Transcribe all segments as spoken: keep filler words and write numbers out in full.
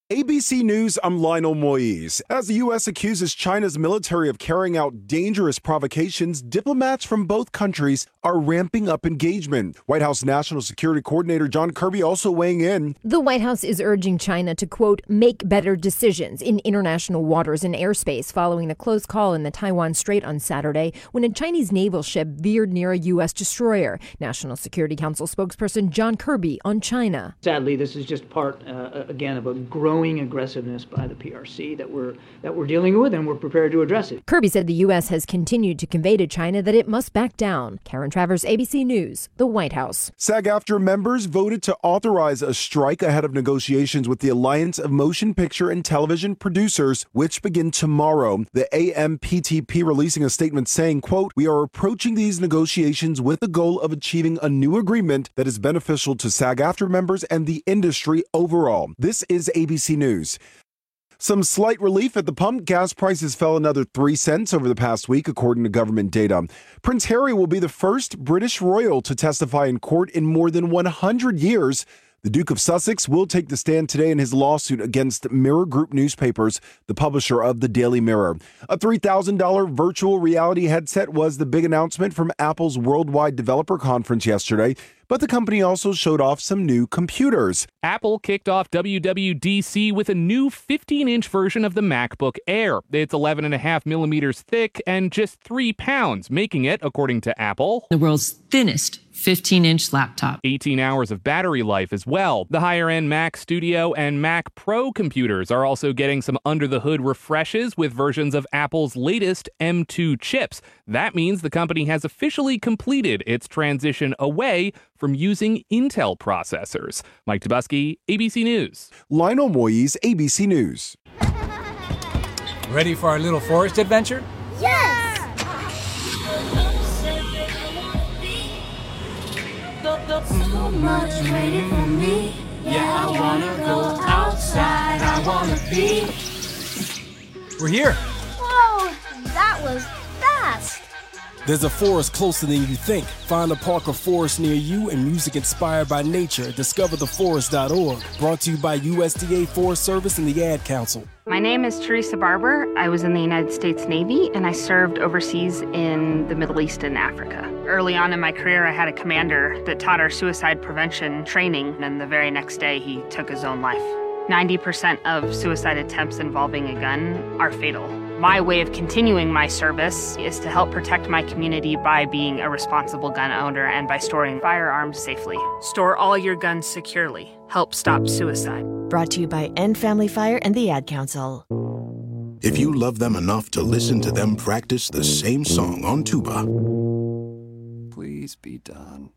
A B C News, I'm Lionel Moise. As the U S accuses China's military of carrying out dangerous provocations, diplomats from both countries are ramping up engagement. White House National Security Coordinator John Kirby also weighing in. The White House is urging China to, quote, make better decisions in international waters and airspace following the close call in the Taiwan Strait on Saturday when a Chinese naval ship veered near a U S destroyer. National Security Council spokesperson John Kirby on China. Sadly, this is just part, uh, again, of a growing aggressiveness by the P R C that we're that we're dealing with, and we're prepared to address it. Kirby said the U S has continued to convey to China that it must back down. Karen Travers, A B C News, the White House. SAG-AFTRA members voted to authorize a strike ahead of negotiations with the Alliance of Motion Picture and Television Producers, which begin tomorrow. The A M P T P releasing a statement saying, quote, we are approaching these negotiations with the goal of achieving a new agreement that is beneficial to SAG-AFTRA members and the industry overall. This is A B C News. Some slight relief at the pump. Gas prices fell another three cents over the past week, according to government data. Prince Harry will be the first British royal to testify in court in more than one hundred years. The Duke of Sussex will take the stand today in his lawsuit against Mirror Group Newspapers, the publisher of the Daily Mirror. A three thousand dollars virtual reality headset was the big announcement from Apple's Worldwide Developer Conference yesterday, but the company also showed off some new computers. Apple kicked off W W D C with a new fifteen-inch version of the MacBook Air. It's eleven point five millimeters thick and just three pounds, making it, according to Apple, the world's thinnest fifteen-inch laptop. eighteen hours of battery life as well. The higher-end Mac Studio and Mac Pro computers are also getting some under-the-hood refreshes with versions of Apple's latest M two chips. That means the company has officially completed its transition away from using Intel processors. Mike Tobusky, A B C News. Lionel Moise, A B C News. Ready for our little forest adventure? Yes! So much waiting for me. Yeah, I wanna go outside. I wanna be. We're here. Whoa, that was fast. There's a forest closer than you think. Find a park or forest near you and music inspired by nature. discover the forest dot org. Brought to you by U S D A Forest Service and the Ad Council. My name is Teresa Barber. I was in the United States Navy, and I served overseas in the Middle East and Africa. Early on in my career, I had a commander that taught our suicide prevention training, and the very next day, he took his own life. ninety percent of suicide attempts involving a gun are fatal. My way of continuing my service is to help protect my community by being a responsible gun owner and by storing firearms safely. Store all your guns securely. Help stop suicide. Brought to you by End Family Fire and the Ad Council. If you love them enough to listen to them practice the same song on tuba, please be done.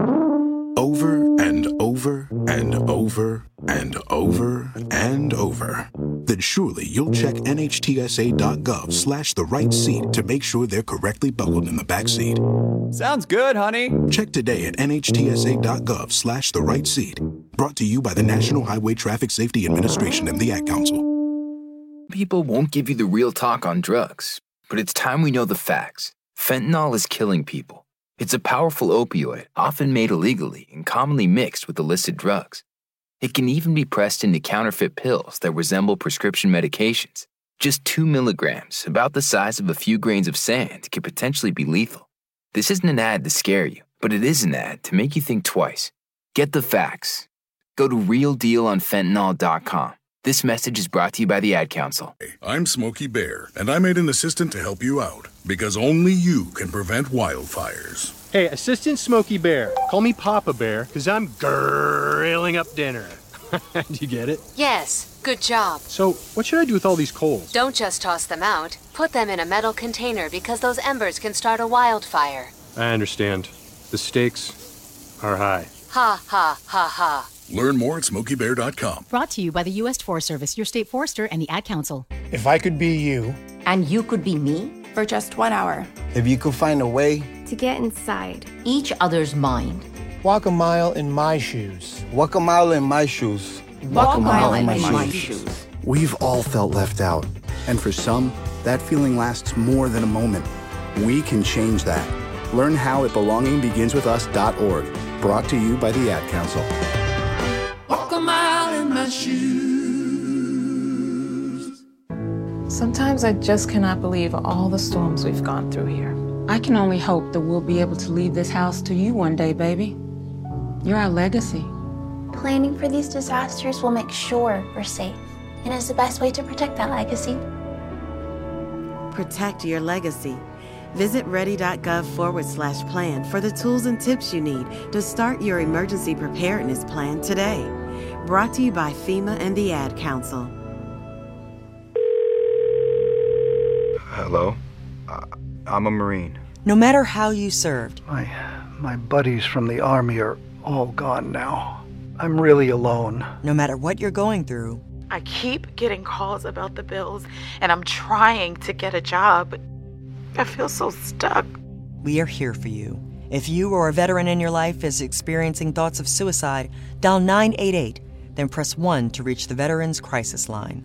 Over and over and over and over and over, then surely you'll check N H T S A dot gov slash the right seat to make sure they're correctly buckled in the back seat. Sounds good, honey. Check today at N H T S A dot gov slash the right seat. Brought to you by the National Highway Traffic Safety Administration and the Ad Council. People won't give you the real talk on drugs, but it's time we know the facts. Fentanyl is killing people. It's a powerful opioid, often made illegally and commonly mixed with illicit drugs. It can even be pressed into counterfeit pills that resemble prescription medications. Just two milligrams, about the size of a few grains of sand, can potentially be lethal. This isn't an ad to scare you, but it is an ad to make you think twice. Get the facts. Go to real deal on fentanyl dot com. This message is brought to you by the Ad Council. I'm Smokey Bear, and I made an assistant to help you out, because only you can prevent wildfires. Hey, Assistant Smokey Bear, call me Papa Bear, because I'm grilling up dinner. Do you get it? Yes, good job. So, what should I do with all these coals? Don't just toss them out. Put them in a metal container because those embers can start a wildfire. I understand. The stakes are high. Ha, ha, ha, ha. Learn more at smokey bear dot com. Brought to you by the U S Forest Service, your state forester, and the Ad Council. If I could be you. And you could be me. For just one hour. If you could find a way. To get inside each other's mind. Walk a mile in my shoes. Walk a mile in my shoes. Walk, Walk a mile, mile in my, my shoes. shoes. We've all felt left out. And for some, that feeling lasts more than a moment. We can change that. Learn how at belonging begins with us dot org. Brought to you by the Ad Council. Walk a mile in my shoes. Sometimes I just cannot believe all the storms we've gone through here. I can only hope that we'll be able to leave this house to you one day, baby. You're our legacy. Planning for these disasters will make sure we're safe, and is the best way to protect that legacy. Protect your legacy. Visit ready.gov forward slash plan for the tools and tips you need to start your emergency preparedness plan today. Brought to you by FEMA and the Ad Council. Hello? Uh, I'm a Marine. No matter how you served. My, my buddies from the Army are all gone now. I'm really alone. No matter what you're going through. I keep getting calls about the bills, and I'm trying to get a job, but I feel so stuck. We are here for you. If you or a veteran in your life is experiencing thoughts of suicide, dial nine eight eight, then press one to reach the Veterans Crisis Line.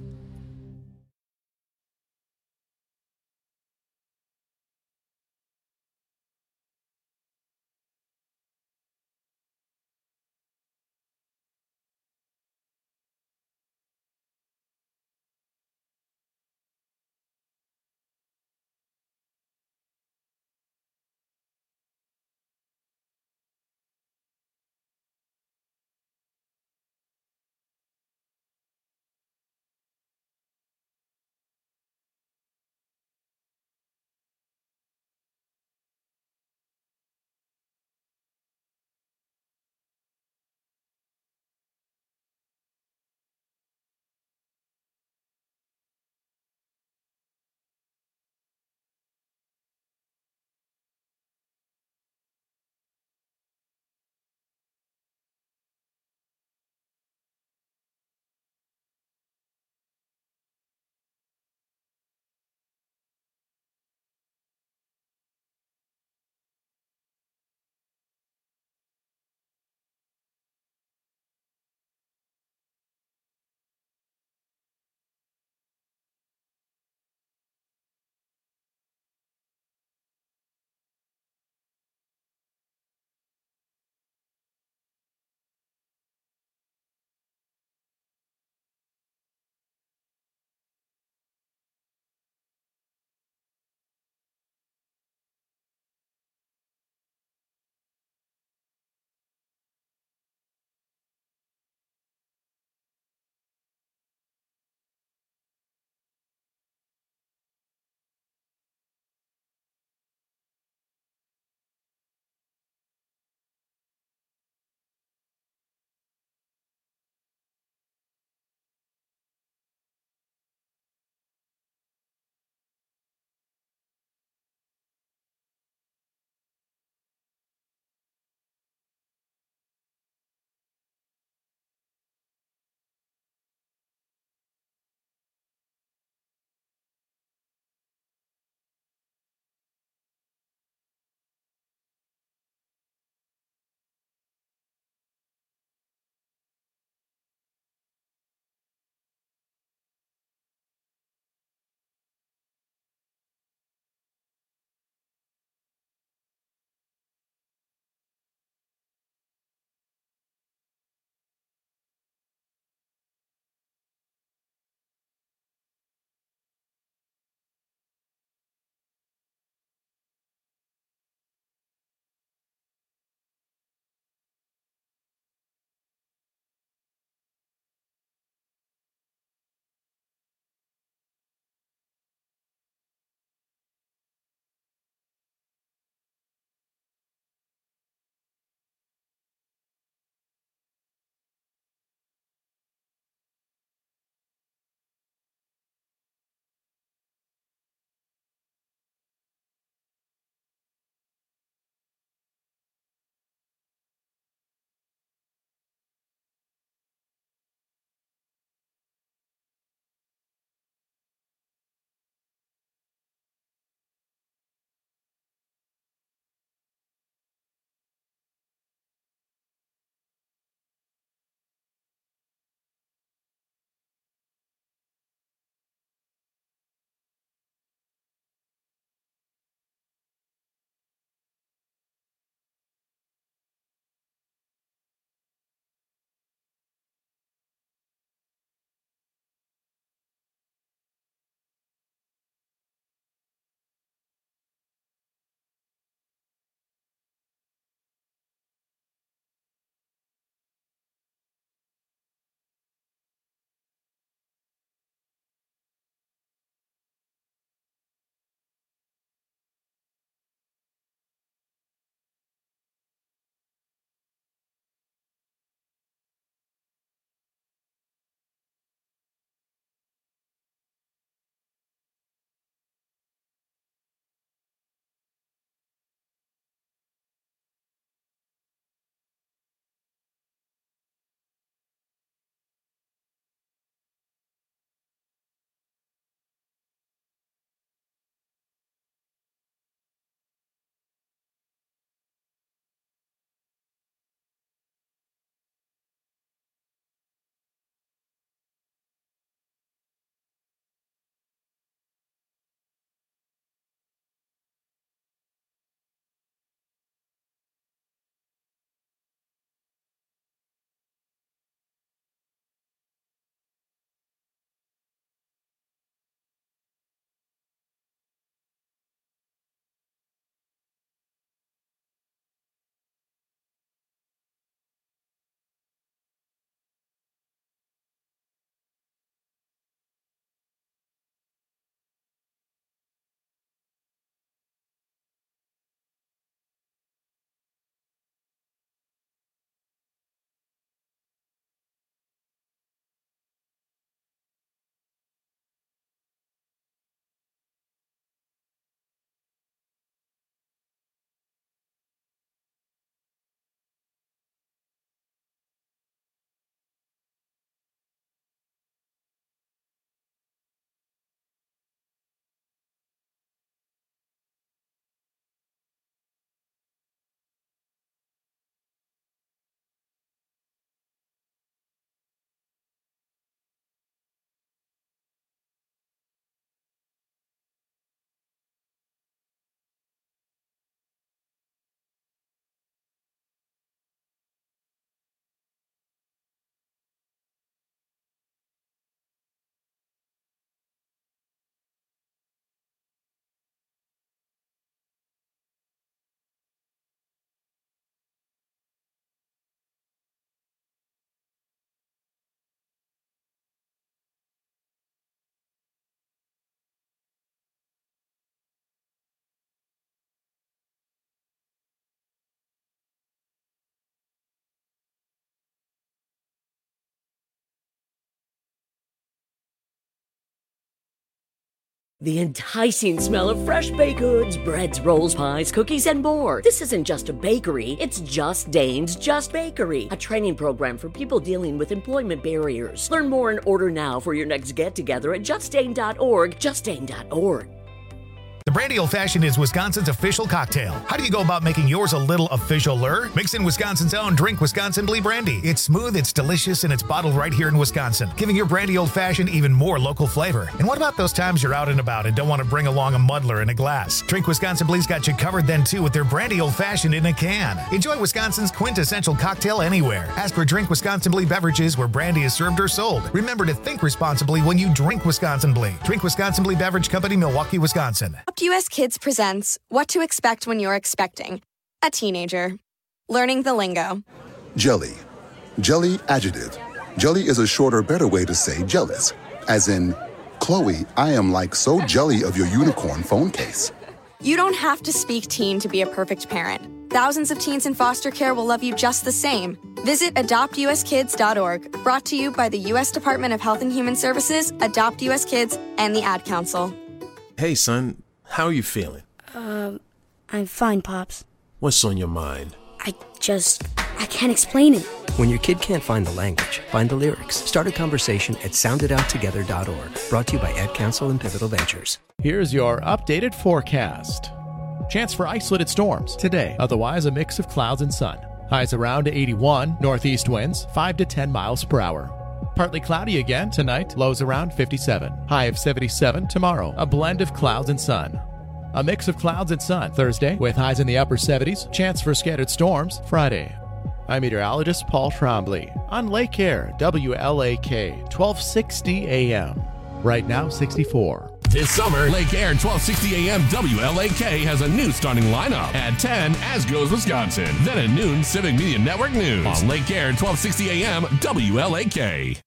The enticing smell of fresh baked goods, breads, rolls, pies, cookies, and more. This isn't just a bakery, it's Just Dane's Just Bakery, a training program for people dealing with employment barriers. Learn more and order now for your next get-together at just dane dot org, just dane dot org. The Brandy Old Fashioned is Wisconsin's official cocktail. How do you go about making yours a little official-er? Mix in Wisconsin's own Drink Wisconsin Blee Brandy. It's smooth, it's delicious, and it's bottled right here in Wisconsin, giving your Brandy Old Fashioned even more local flavor. And what about those times you're out and about and don't want to bring along a muddler in a glass? Drink Wisconsin Blee's got you covered then, too, with their Brandy Old Fashioned in a can. Enjoy Wisconsin's quintessential cocktail anywhere. Ask for Drink Wisconsin Blee beverages where brandy is served or sold. Remember to think responsibly when you drink Wisconsin Blee. Drink Wisconsin Blee Beverage Company, Milwaukee, Wisconsin. U S Kids presents What to Expect When You're Expecting a Teenager. Learning the lingo. Jelly. Jelly adjective. Jelly is a shorter, better way to say jealous. As in, Chloe, I am like so jelly of your unicorn phone case. You don't have to speak teen to be a perfect parent. Thousands of teens in foster care will love you just the same. Visit adopt u s kids dot org. Brought to you by the U S Department of Health and Human Services, Adopt U S Kids, and the Ad Council. Hey, son. How are you feeling? Um, I'm fine, Pops. What's on your mind? I just, I can't explain it. When your kid can't find the language, find the lyrics. Start a conversation at sound it out together dot org. Brought to you by Ad Council and Pivotal Ventures. Here's your updated forecast. Chance for isolated storms today. Otherwise, a mix of clouds and sun. Highs around eighty-one. Northeast winds five to ten miles per hour. Partly cloudy again tonight, lows around fifty-seven. High of seventy-seven tomorrow, a blend of clouds and sun. A mix of clouds and sun Thursday, with highs in the upper seventies, chance for scattered storms Friday. I'm meteorologist Paul Trombley on Lake Air, W L A K, twelve sixty A M. Right now, sixty-four. This summer, Lake Air twelve sixty A M W L A K has a new starting lineup. At ten, As Goes Wisconsin. Then at noon, Civic Media Network News. On Lake Air twelve sixty A M W L A K.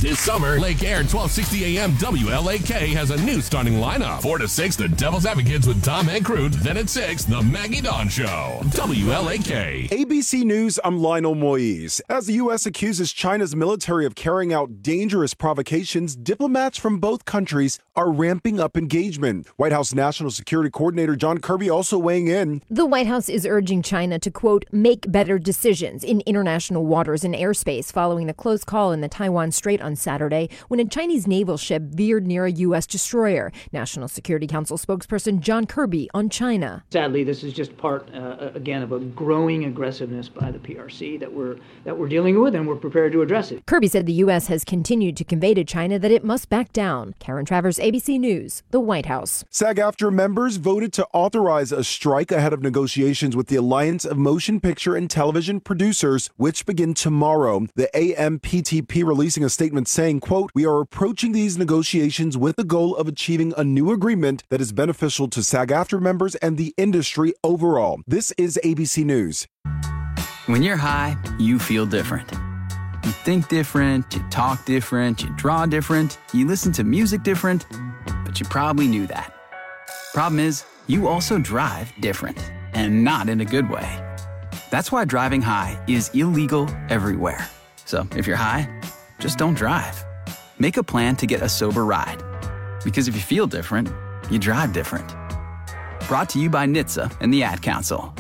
This summer, Lake Air twelve sixty A M W L A K has a new starting lineup. four to six, the Devil's Advocates with Tom and Crute. Then at six, the Maggie Dawn Show. W L A K. A B C News, I'm Lionel Moise. As the U S accuses China's military of carrying out dangerous provocations, diplomats from both countries are ramping up engagement. White House National Security Coordinator John Kirby also weighing in. The White House is urging China to, quote, make better decisions in international waters and airspace following a close call in the Taiwan Strait on Saturday when a Chinese naval ship veered near a U S destroyer. National Security Council spokesperson John Kirby on China. Sadly, this is just part, uh, again, of a growing aggressiveness by the P R C that we're that we're dealing with, and we're prepared to address it. Kirby said the U S has continued to convey to China that it must back down. Karen Travers, A B C News, the White House. SAG-AFTRA members voted to authorize a strike ahead of negotiations with the Alliance of Motion Picture and Television Producers, which begin tomorrow. The A M P T P releasing a statement saying, quote, we are approaching these negotiations with the goal of achieving a new agreement that is beneficial to SAG-AFTRA members and the industry overall. This is A B C News. When you're high, you feel different. You think different, you talk different, you draw different, you listen to music different, but you probably knew that. Problem is, you also drive different, and not in a good way. That's why driving high is illegal everywhere. So if you're high, just don't drive. Make a plan to get a sober ride. Because if you feel different, you drive different. Brought to you by N H T S A and the Ad Council.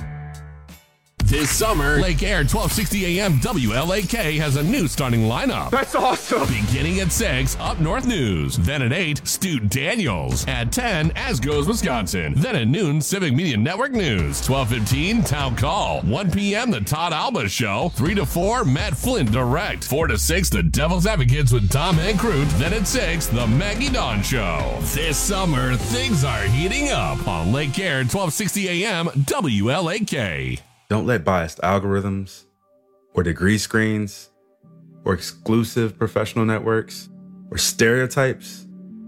This summer, Lake Air twelve sixty A M W L A K has a new starting lineup. That's awesome! Beginning at six, Up North News. Then at eight, Stu Daniels. At ten, As Goes Wisconsin. Then at noon, Civic Media Network News. twelve fifteen, Town Call. one p.m., The Todd Alba Show. three to four, Matt Flynn Direct. four to six, The Devil's Advocates with Tom and Crute. Then at six, The Maggie Dawn Show. This summer, things are heating up on Lake Air twelve sixty A M W L A K. Don't let biased algorithms or degree screens or exclusive professional networks or stereotypes.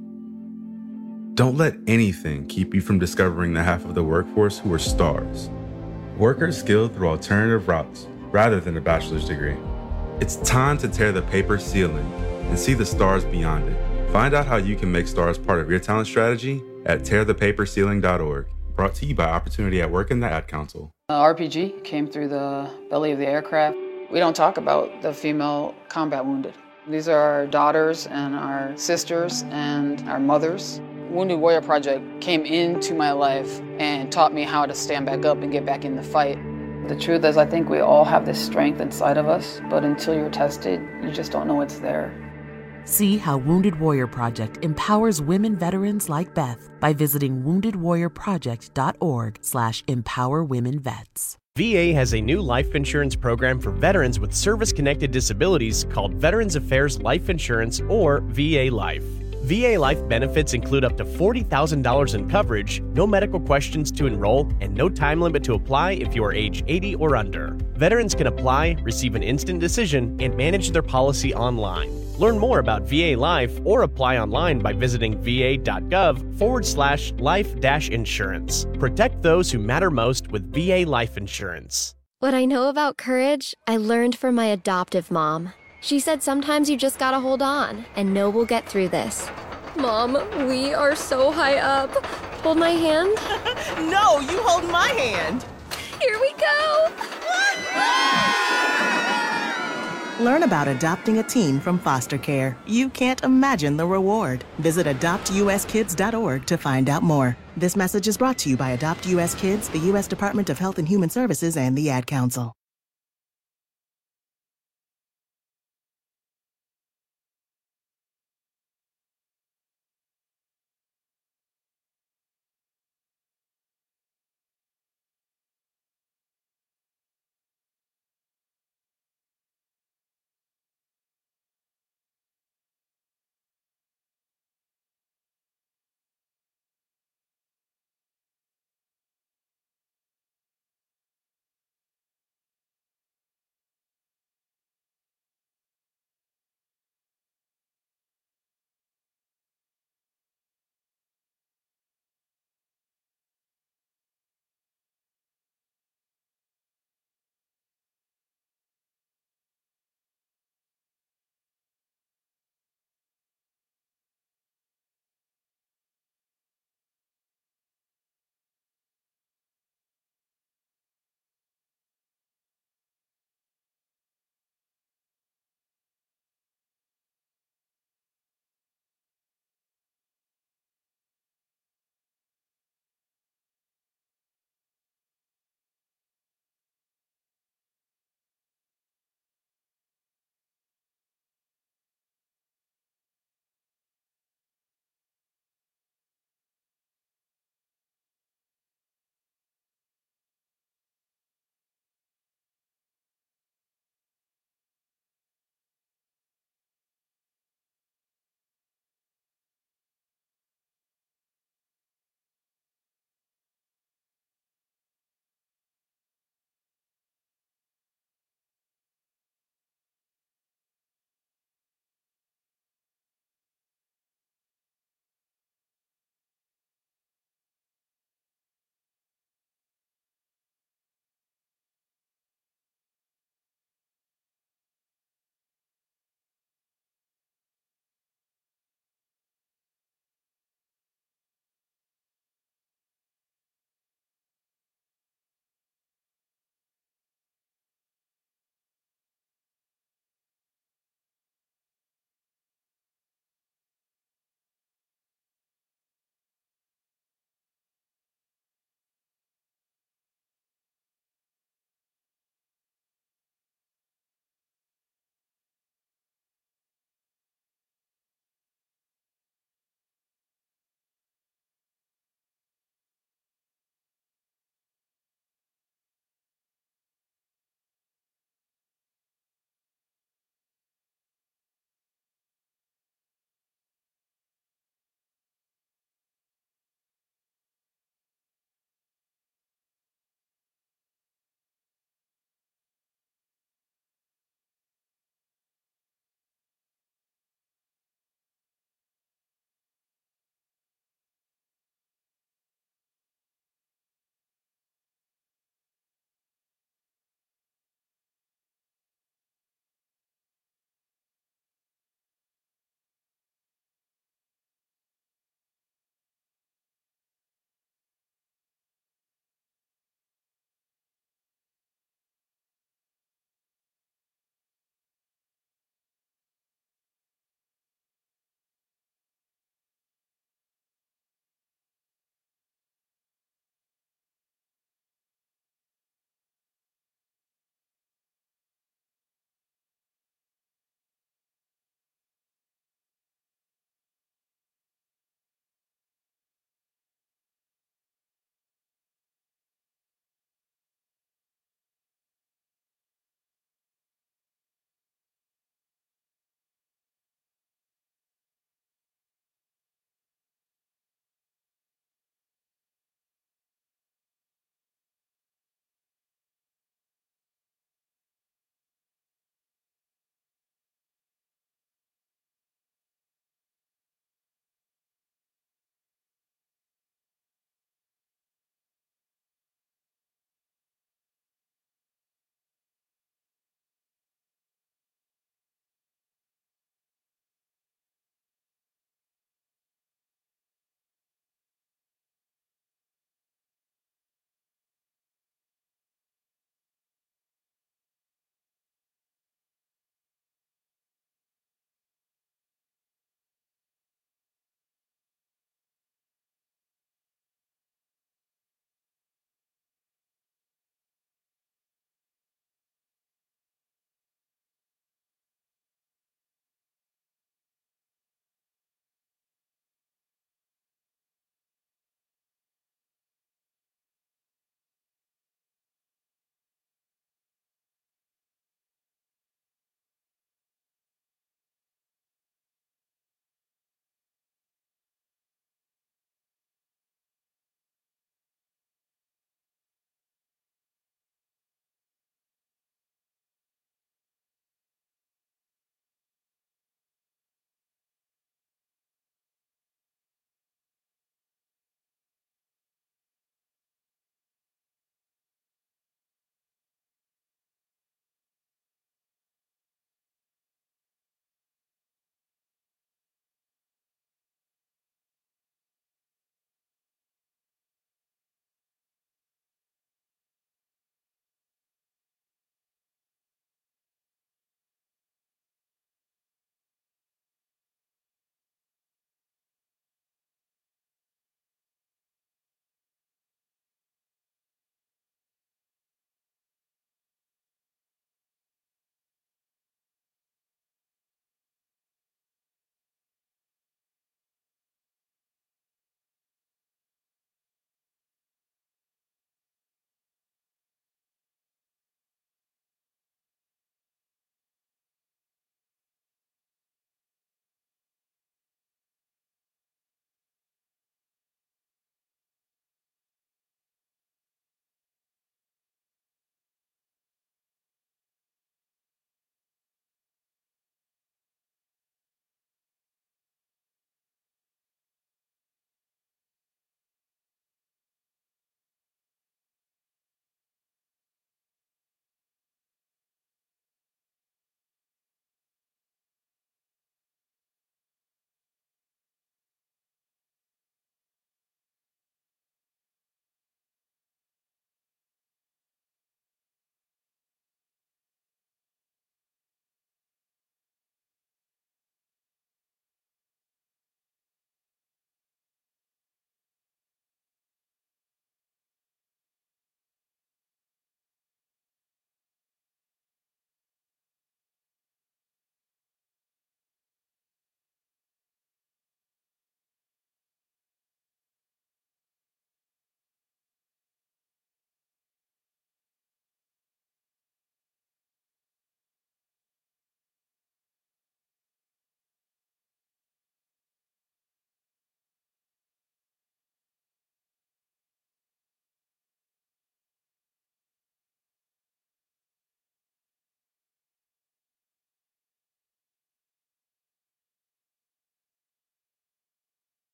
Don't let anything keep you from discovering the half of the workforce who are stars. Workers skilled through alternative routes rather than a bachelor's degree. It's time to tear the paper ceiling and see the stars beyond it. Find out how you can make stars part of your talent strategy at tear the paper ceiling dot org. Brought to you by Opportunity at Work and the Ad Council. Uh, R P G came through the belly of the aircraft. We don't talk about the female combat wounded. These are our daughters and our sisters and our mothers. Wounded Warrior Project came into my life and taught me how to stand back up and get back in the fight. The truth is, I think we all have this strength inside of us, but until you're tested, you just don't know it's there. See how Wounded Warrior Project empowers women veterans like Beth by visiting wounded warrior project dot org slash empower women vets. V A has a new life insurance program for veterans with service-connected disabilities called Veterans Affairs Life Insurance, or V A Life. V A Life benefits include up to forty thousand dollars in coverage, no medical questions to enroll, and no time limit to apply if you are age eighty or under. Veterans can apply, receive an instant decision, and manage their policy online. Learn more about V A Life or apply online by visiting va.gov forward slash life dash insurance. Protect those who matter most with V A Life Insurance. What I know about courage, I learned from my adoptive mom. She said sometimes you just gotta hold on and know we'll get through this. Mom, we are so high up. Hold my hand. No, you hold my hand. Here we go. Learn about adopting a teen from foster care. You can't imagine the reward. Visit adopt u s kids dot org to find out more. This message is brought to you by Adopt U S Kids, the U S Department of Health and Human Services, and the Ad Council.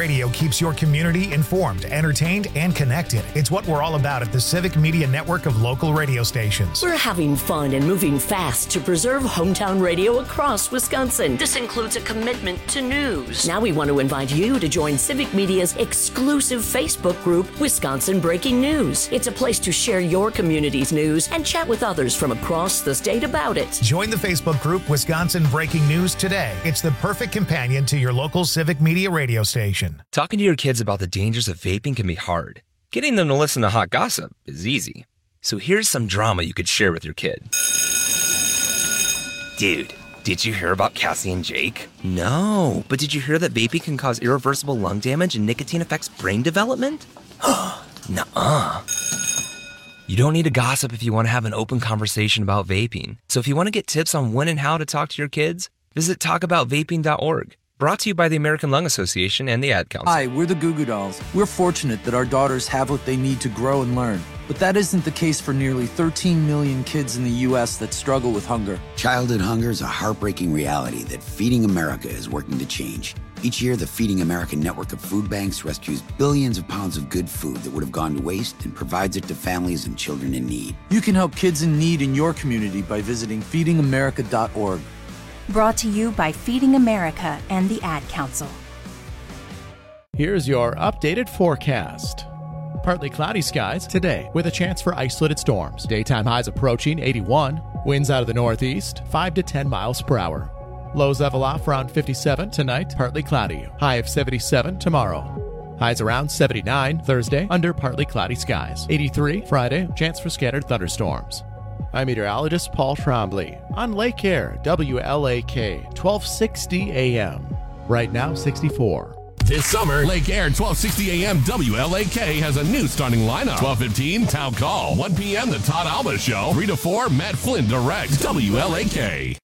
radio keeps your community informed, entertained, and connected. It's what we're all about at the Civic Media Network of local radio stations. We're having fun and moving fast to preserve hometown radio across Wisconsin. This includes a commitment to news. Now we want to invite you to join Civic Media's exclusive Facebook group, Wisconsin Breaking News. It's a place to share your community's news and chat with others from across the state about it. Join the Facebook group Wisconsin Breaking News today. It's the perfect companion to your local Civic Media radio station. Talking to your kids about the dangers of vaping can be hard. Getting them to listen to hot gossip is easy. So here's some drama you could share with your kid. Dude, did you hear about Cassie and Jake? No, but did you hear that vaping can cause irreversible lung damage and nicotine affects brain development? Nuh-uh. You don't need to gossip if you want to have an open conversation about vaping. So if you want to get tips on when and how to talk to your kids, visit talk about vaping dot org. Brought to you by the American Lung Association and the Ad Council. Hi, we're the Goo Goo Dolls. We're fortunate that our daughters have what they need to grow and learn. But that isn't the case for nearly thirteen million kids in the U S that struggle with hunger. Childhood hunger is a heartbreaking reality that Feeding America is working to change. Each year, the Feeding America network of food banks rescues billions of pounds of good food that would have gone to waste and provides it to families and children in need. You can help kids in need in your community by visiting feeding america dot org. Brought to you by Feeding America and the Ad Council. Here's your updated forecast. Partly cloudy skies today with a chance for isolated storms. Daytime highs approaching eighty-one. Winds out of the northeast, five to ten miles per hour. Lows level off around fifty-seven tonight, partly cloudy. High of seventy-seven tomorrow. Highs around seventy-nine Thursday under partly cloudy skies. eighty-three Friday, chance for scattered thunderstorms. I'm meteorologist Paul Trombley on Lake Air, W L A K, twelve sixty A M. Right now, sixty-four. This summer, Lake Air twelve sixty A M W L A K has a new starting lineup. twelve fifteen, Town Call. one p.m., The Todd Alba Show. three to four, Matt Flynn directs W L A K.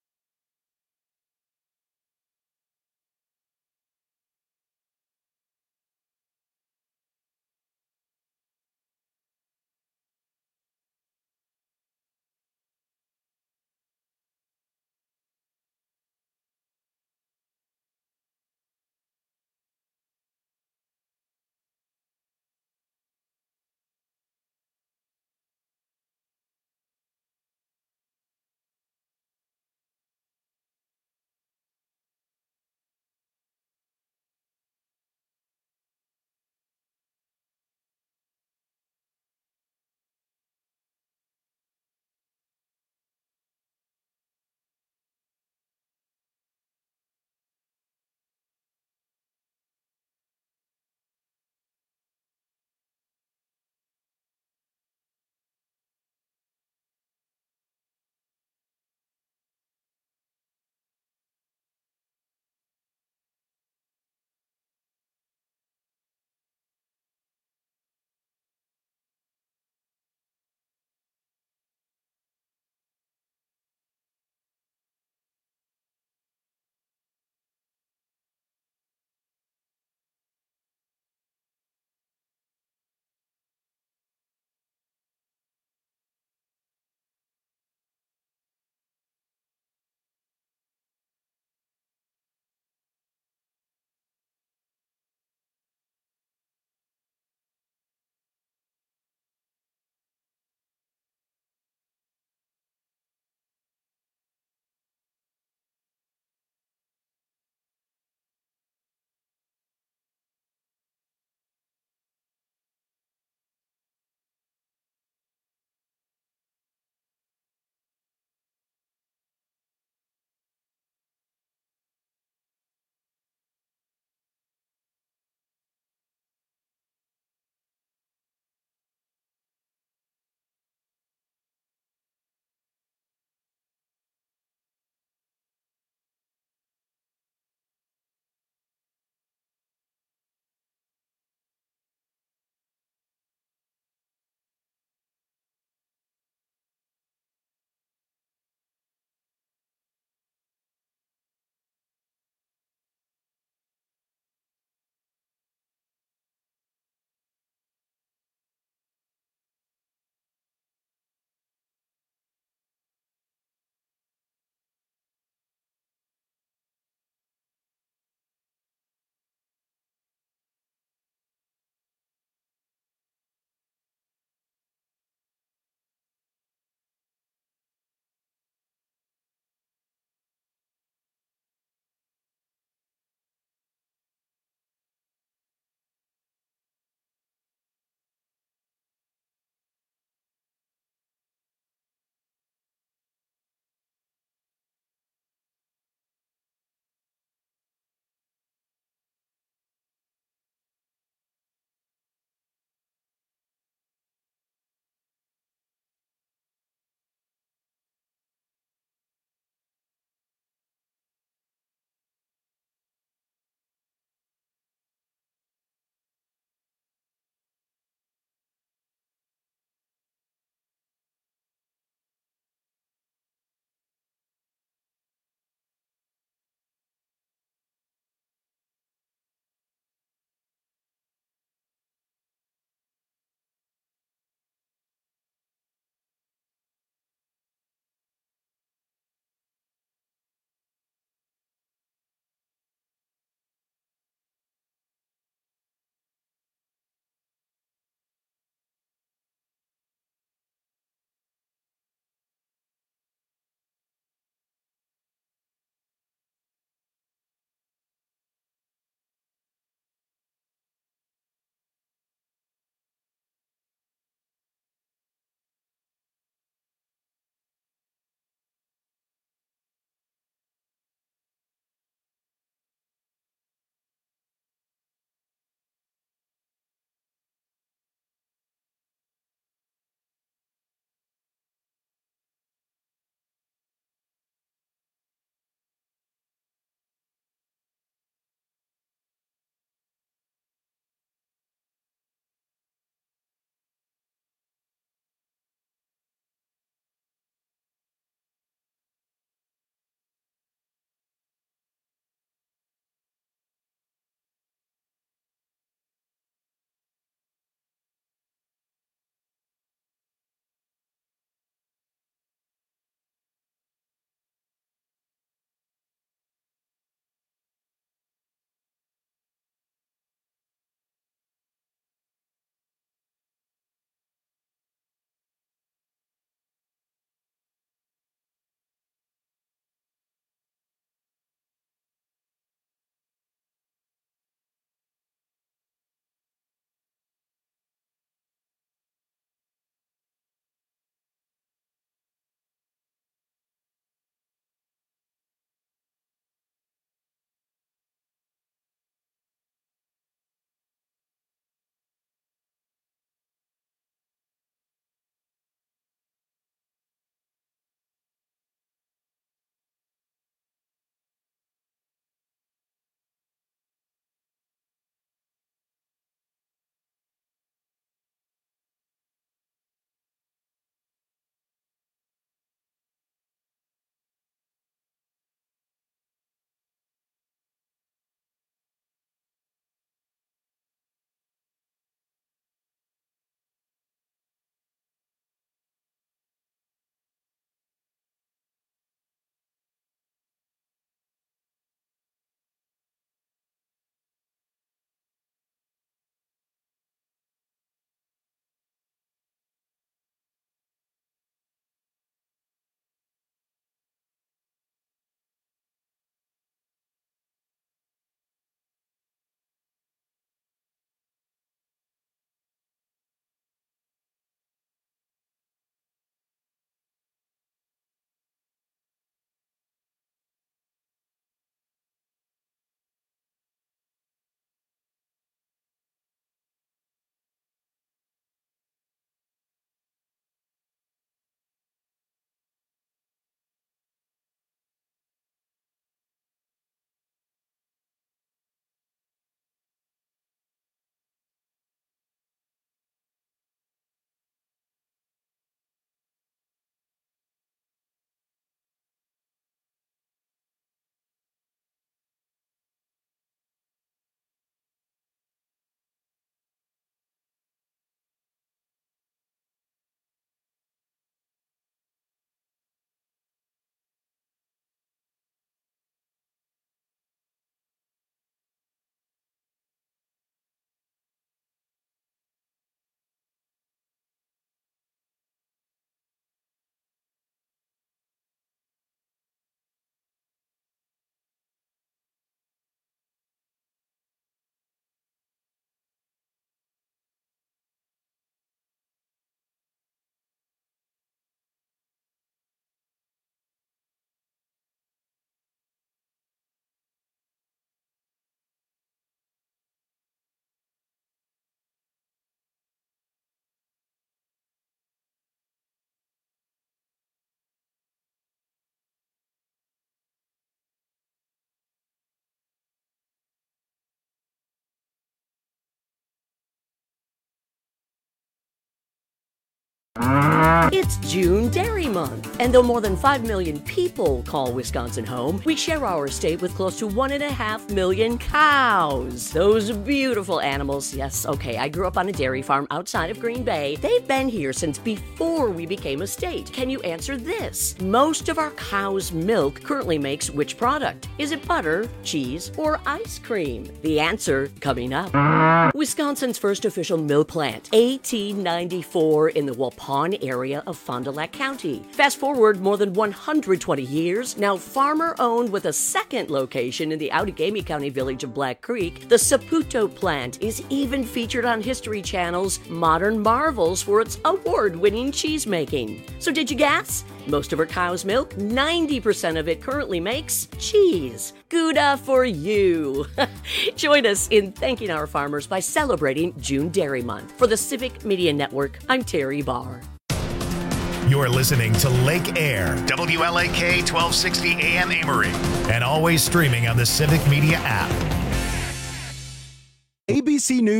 It's June Dairy Month, and though more than five million people call Wisconsin home, we share our state with close to one and a half million cows. Those beautiful animals. Yes, okay, I grew up on a dairy farm outside of Green Bay. They've been here since before we became a state. Can you answer this? Most of our cow's milk currently makes which product? Is it butter, cheese, or ice cream? The answer coming up. Wisconsin's first official milk plant, eighteen ninety-four, in the Waupun area of Fond du Lac County. Fast forward more than one hundred twenty years, now farmer-owned with a second location in the Outagamie County village of Black Creek, the Saputo plant is even featured on History Channel's Modern Marvels for its award-winning cheese-making. So did you guess? Most of our cow's milk, ninety percent of it currently makes cheese. Gouda for you. Join us in thanking our farmers by celebrating June Dairy Month. For the Civic Media Network, I'm Terry Barr. You're listening to Lake Air, W L A K twelve sixty A M Amory, and always streaming on the Civic Media app. A B C News.